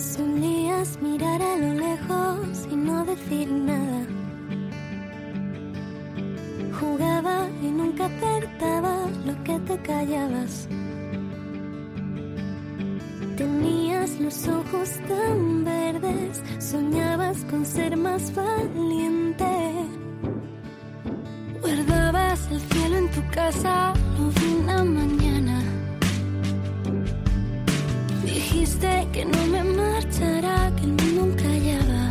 Solías mirar a lo lejos y no decir nada. Jugaba y nunca acertaba lo que te callabas. Tenías los ojos tan verdes, soñabas con ser más valiente. Guardabas el cielo en tu casa, lo vi una mañana. Dijiste que no me marchara, que el mundo callaba.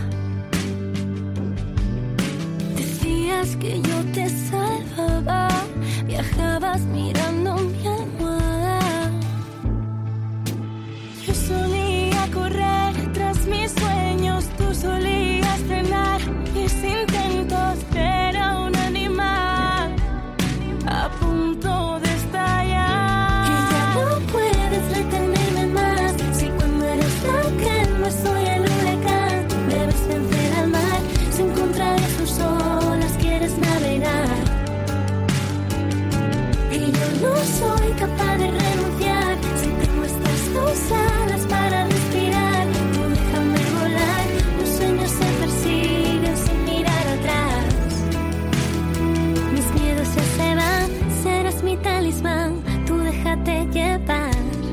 Decías que yo te salvaba, viajabas mirando mi almohada. Yo solía correr tras mis sueños, tú solías frenar mis intentos. Era un animal a punto de estallar. Y ya no puedes retenerme más, si cuando eres la calma soy el huracán. Debes vencer al mar, sin encontrar sus olas quieres navegar. Y yo no soy capaz de renunciar, si tengo estas dos alas para respirar. Tú déjame volar, los sueños se persiguen sin mirar atrás. Mis miedos ya se van, serás mi talismán, tú déjate llevar.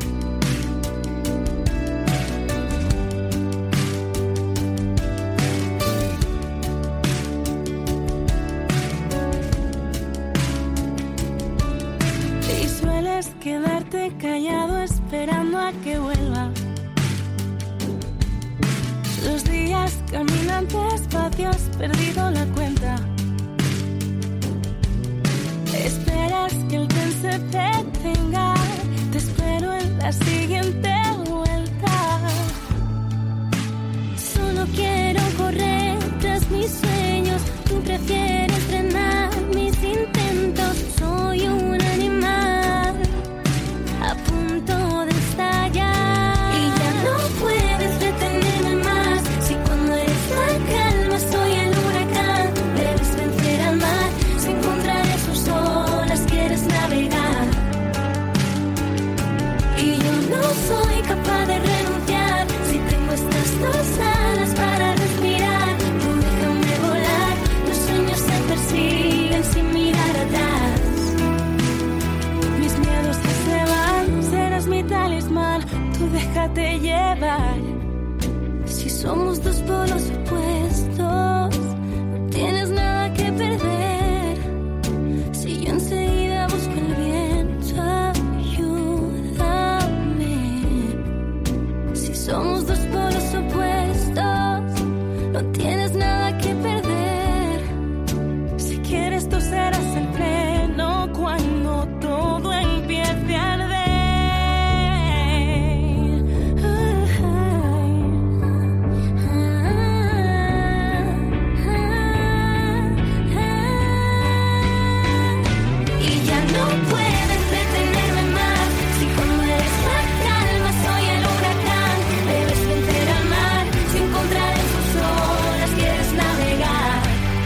Y sueles quedarte callado esperando a que vuelva. Los días caminan despacio, has perdido la cuenta. Esperas que el tren se detenga, te espero en la siguiente vuelta. Solo quiero correr tras mis sueños, tú prefieres frenar mis intentos. Soy un animal a punto de estallar. Y ya no puedes retenerme más, si cuando eres la calma soy el huracán. Debes vencer al mar, si encontraré sus olas quieres navegar. Y yo no soy capaz de renunciar, si tengo estas dos alas para respirar. Tú déjame volar, los sueños se persiguen sin mirar atrás. Mis miedos que se van, serás mi talismán, tú déjate llevar. Si somos dos polos opuestos, no tienes nada que perder. Si yo enseguida busco el viento, ayúdame. Si somos dos polos opuestos, no tienes nada que perder. Si quieres tú serás el freno cuando todo empiece a arder. Y ya no puedes retenerme más, si cuando eres la calma soy el huracán. Debes vencer al mar, si encontrar en sus olas quieres navegar.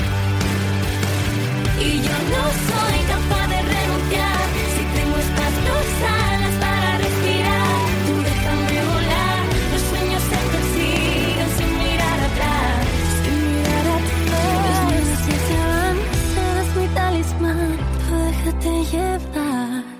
Y yo no soy capaz de renunciar, si tengo estas dos alas para respirar. Tú déjame volar, los sueños se persiguen sin mirar atrás. Sin mirar atrás. Los miedos ya se van, serás mi talismán, tú déjate llevar.